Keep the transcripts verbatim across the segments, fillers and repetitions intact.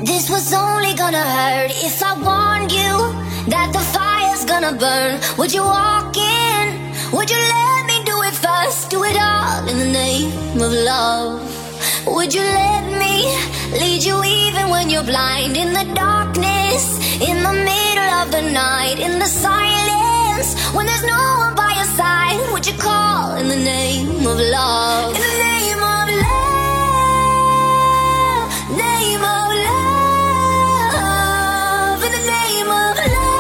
This was only gonna hurt if I warned you that the fire's gonna burn. Would you walk in? Would you let me do it first? Do it all in the name of love. Would you let me lead you even when you're blind? In the darkness, in the middle of the night, in the silence, when there's no one by your side, would you call in the name of love? In the name of love, name of love, in the name of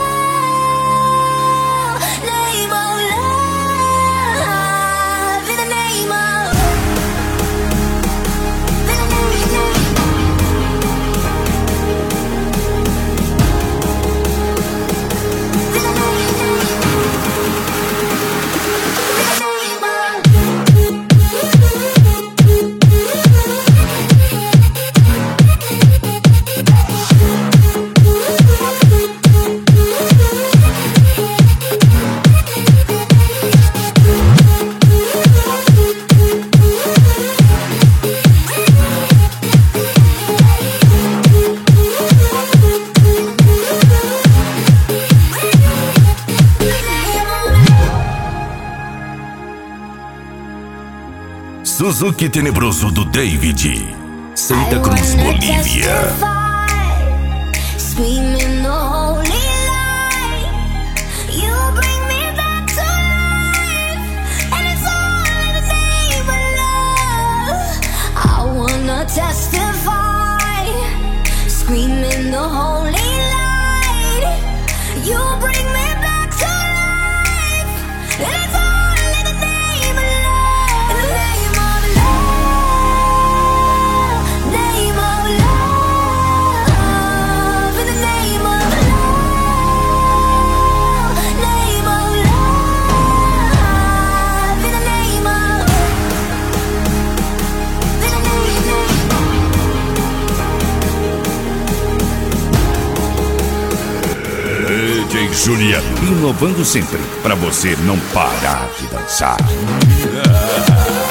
love, name of love, in the name of Suzuki Tenebroso do David, Santa Cruz, Bolívia. Testify, screaming the holy light. You bring me back to life, and it's all in the name of love. In the name of love, name of love, in the name of love, name of love, in the name of, in the name of. D J Juliano, inovando sempre, pra você não parar de dançar.